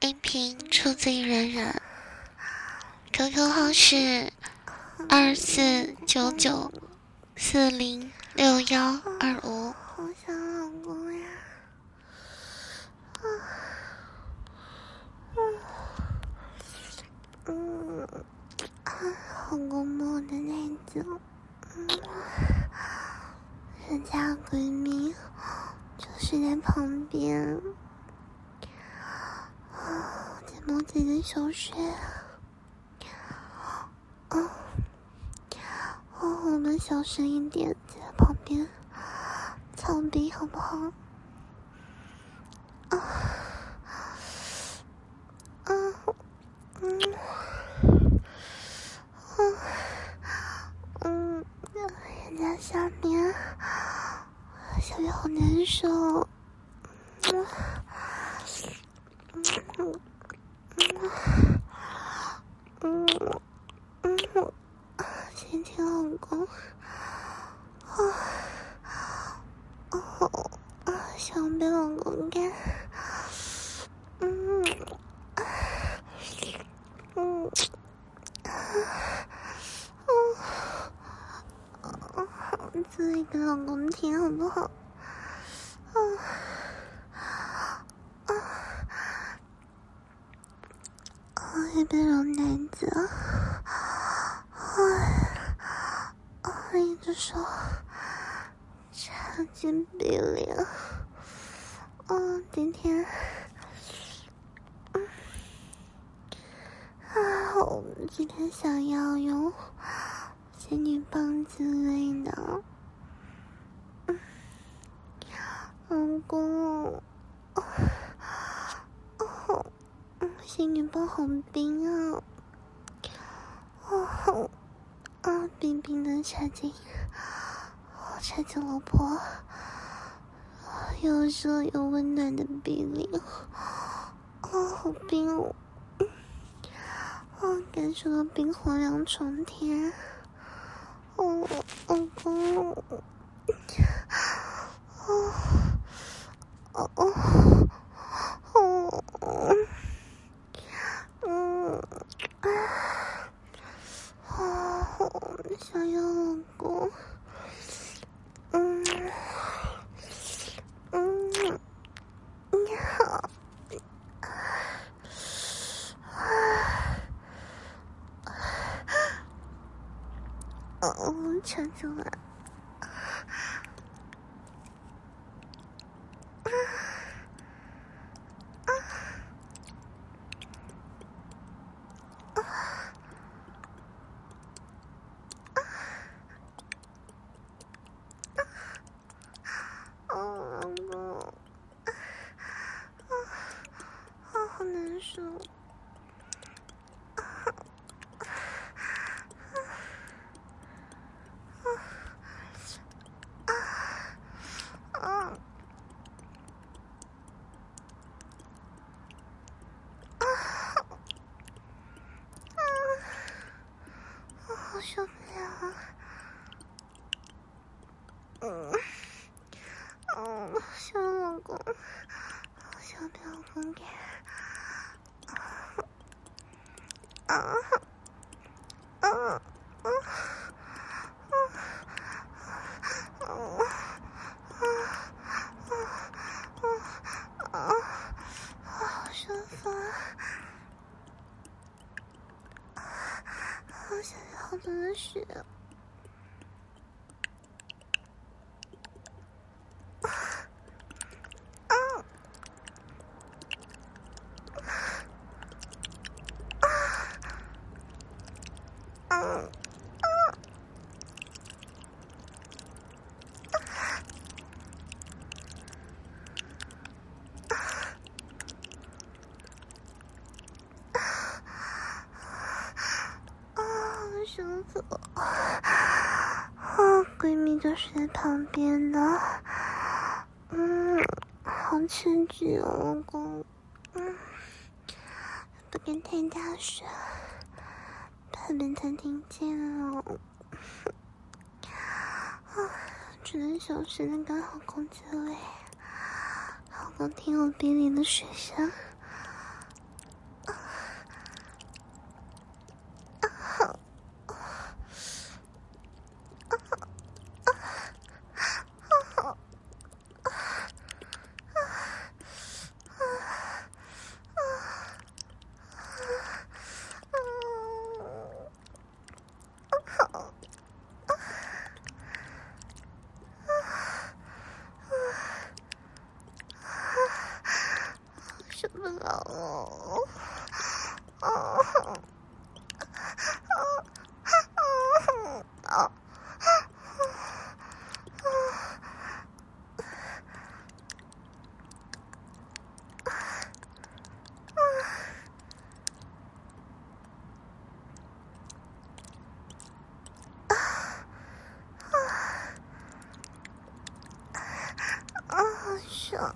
音频出自于人人 ，QQ 号是2499406125。 好想老公呀！好公摸的那种。人家闺蜜就是在旁边，在摸自己的小穴。我们小声一点，在旁边操逼好不好？人家下面小月好难受。亲亲老公。想被老公干。自己给老公听好不好？也别老男子一只手插进鼻里。今天我们今天想要用仙女棒之类的。老公，仙女棒好冰啊！冰冰的插进老婆又热又温暖的鼻里。好冰哦！感受到冰火两重天。老公，想要老公。撑住了。好难受。好受不了。想老公，想被老公给。好舒服啊！好想要好多的血。舒服。闺蜜就是在旁边的。好刺激哦，老公。不敢太大声，怕被他听见哦。只能小声的跟老公自慰。老公听我鼻里的水声。 受不了了。爽！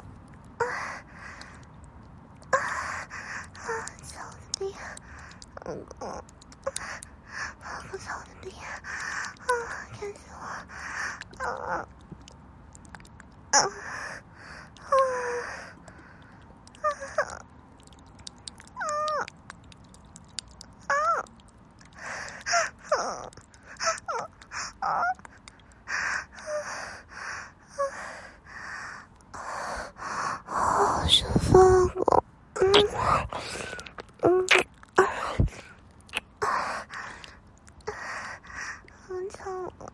操你弟！老公，不操你弟！干死我！好舒服啊！好操我！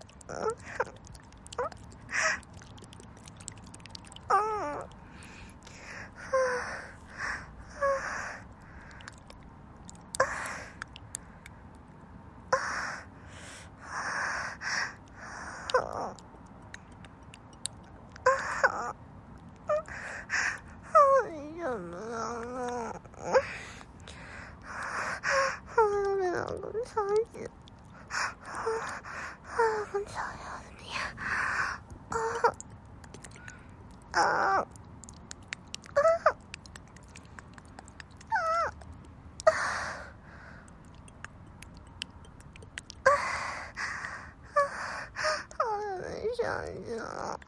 怎么了？我被老公操死！老公操要怎么样？我没想想。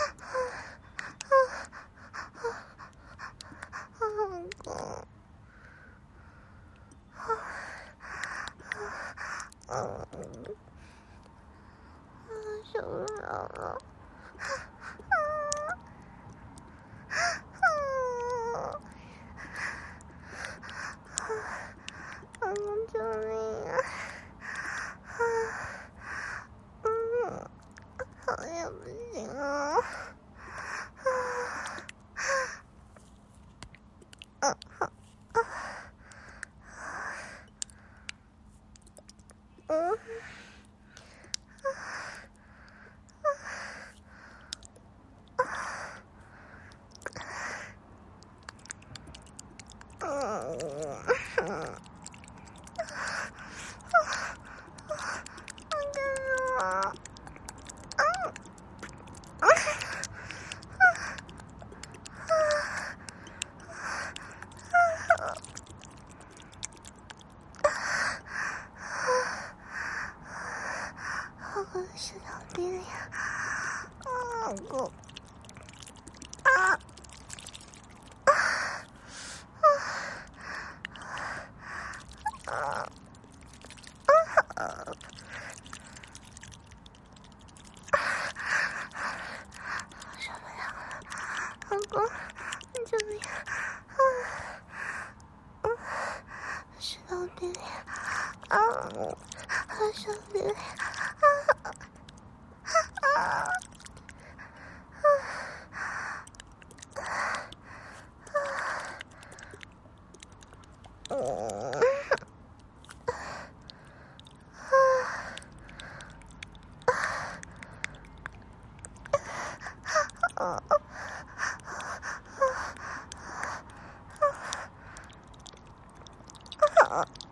受不了了！老公救命啊！好像不行啊！我是老爹呀！老公。受不了了，老公，你救命！是老爹呀！是老爹呀！啊